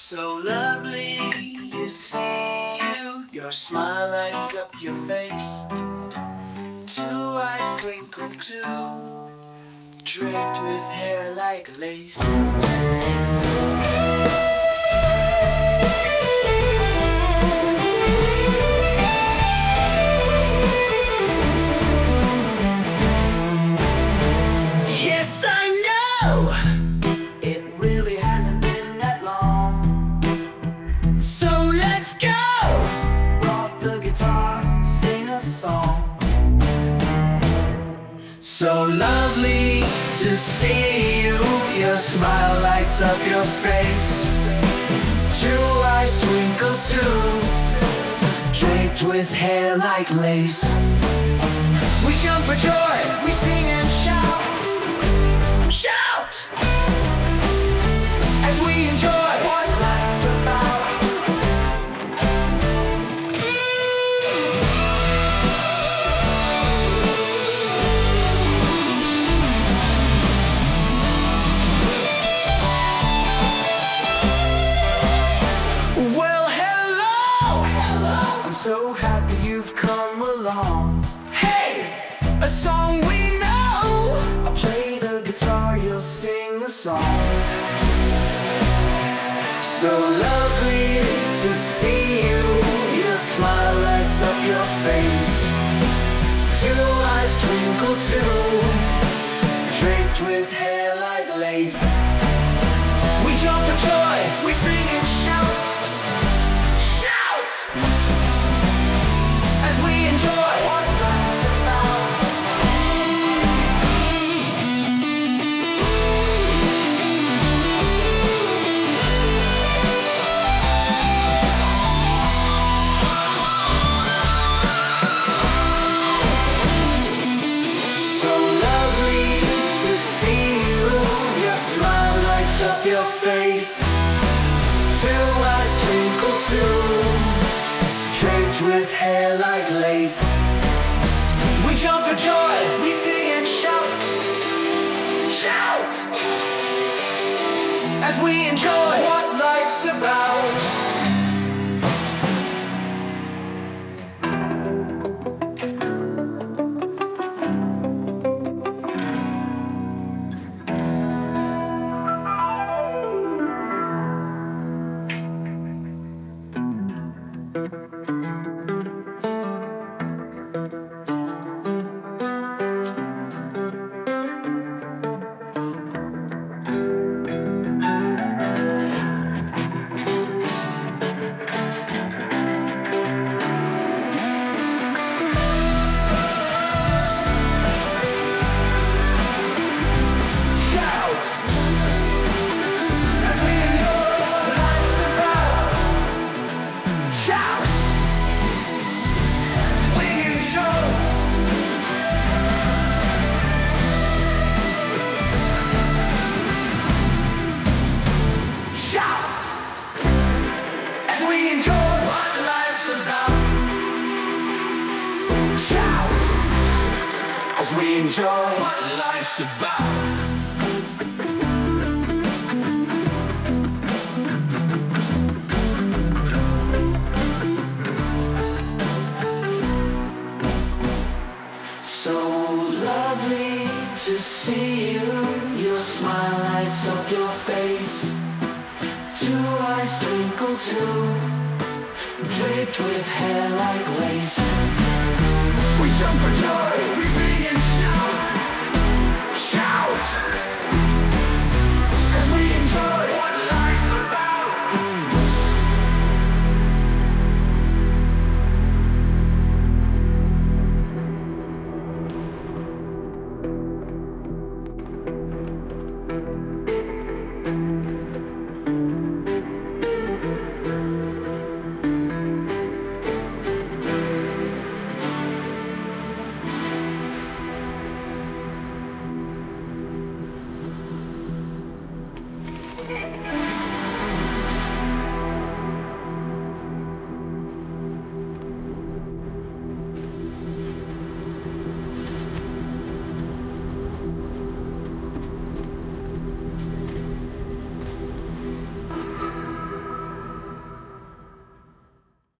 So lovely, you see you. Your smile lights up your face. Two eyes twinkle too, draped with hair like lace. Yes, I know it really hasn't been that long. So let's go. Brought the guitar, sing a song. So lovely to see you. Your smile lights up your face. Two eyes twinkle too, draped with hair like lace. We jump for joy, we sing and shout. Shout as we enjoy what life's about. Well, hello. I'm so happy you've come along. Hey, a song we know. I'll play the guitar, you'll sing the song. So lovely to see you. Your smile lights up your face. Two eyes twinkle too, draped with hair like lace. We jump for joy, we sing and shout. Shout as we enjoy what life's about. So lovely to see you. Your smile lights up your face. Two eyes twinkle too, draped with hair like lace. We jump for joy, we sing and shout. Shout as we enjoy what life's about. As we enjoy what life's about. So lovely to see you. Your smile lights up your face. Two eyes twinkle too, draped with hair like lace. We jump for joy, we sing and shout. Shout as we enjoy what life's about.